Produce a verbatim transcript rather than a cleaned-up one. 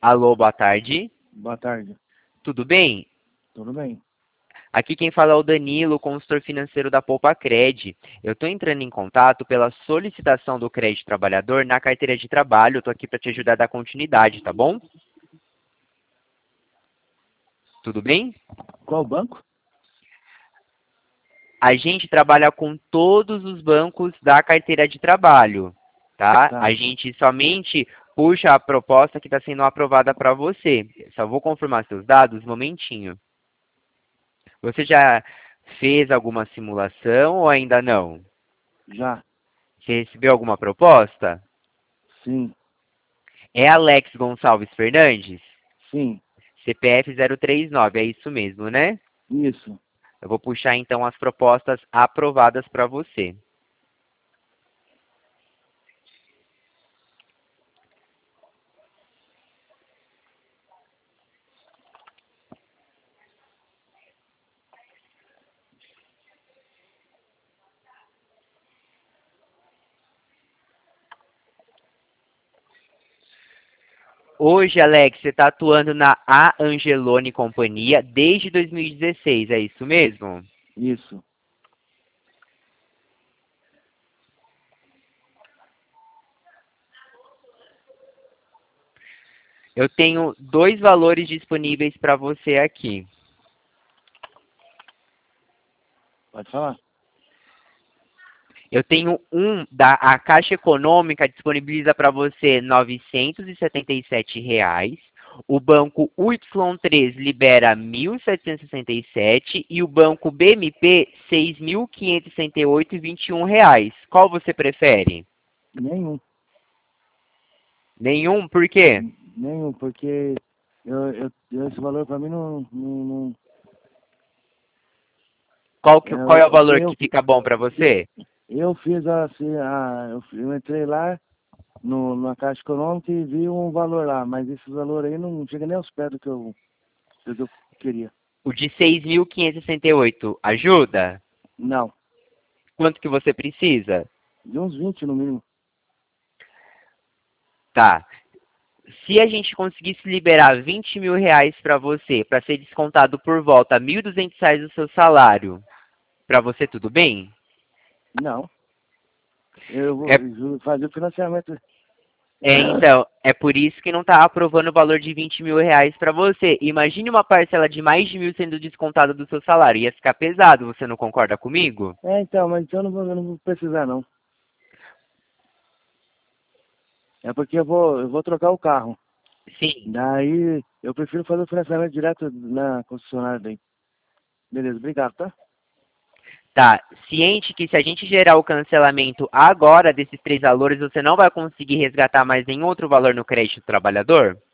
Alô, boa tarde. Boa tarde. Tudo bem? Tudo bem? Aqui quem fala é o Danilo, consultor financeiro da Poupa-Cred. Eu estou entrando em contato pela solicitação do crédito trabalhador na carteira de trabalho. Eu estou aqui para te ajudar a dar continuidade, tá bom? Tudo bem? Qual banco? A gente trabalha com todos os bancos da carteira de trabalho, tá? Tá. A gente somente puxa a proposta que está sendo aprovada para você. Só vou confirmar seus dados, um momentinho. Você já fez alguma simulação ou ainda não? Já. Você recebeu alguma proposta? Sim. É Alex Gonçalves Fernandes? Sim. C P F zero três nove, é isso mesmo, né? Isso. Eu vou puxar então as propostas aprovadas para você. Hoje, Alex, você está atuando na A. Angeloni Companhia desde dois mil e dezesseis, é isso mesmo? Isso. Eu tenho dois valores disponíveis para você aqui. Pode falar. Eu tenho um da a Caixa Econômica disponibiliza para você novecentos e setenta e sete reais. O banco U Y três libera mil setecentos e sessenta e sete e o banco B M P seis mil quinhentos e sessenta e oito e vinte e um reais. Qual você prefere? Nenhum. Nenhum? Por quê? Nenhum, porque eu, eu, eu- esse valor para mim não, não, não- Qual, que, qual é o eu, valor eu, que fica bom para você? eu fiz assim, a, eu, eu entrei lá no, na Caixa Econômica e vi um valor lá, mas esse valor aí não chega nem aos pés do que eu, do que eu queria. O de seis mil quinhentos e sessenta e oito ajuda? Não. Quanto que você precisa? De uns vinte no mínimo. Tá. Se a gente conseguisse liberar vinte mil reais para você, para ser descontado por volta mil e duzentos reais do seu salário, para você tudo bem? Não. Eu É, vou fazer o financiamento. é, então, é por isso que não está aprovando o valor de vinte mil reais para você. Imagine uma parcela de mais de mil sendo descontada do seu salário. Ia ficar pesado, você não concorda comigo? É, então, mas então eu não vou, eu não vou precisar, não. É porque eu vou, eu vou trocar o carro. Sim. Daí eu prefiro fazer o financiamento direto na concessionária daí. Beleza, obrigado, tá? Tá. Ciente que se a gente gerar o cancelamento agora desses três valores, você não vai conseguir resgatar mais nenhum outro valor no crédito do trabalhador?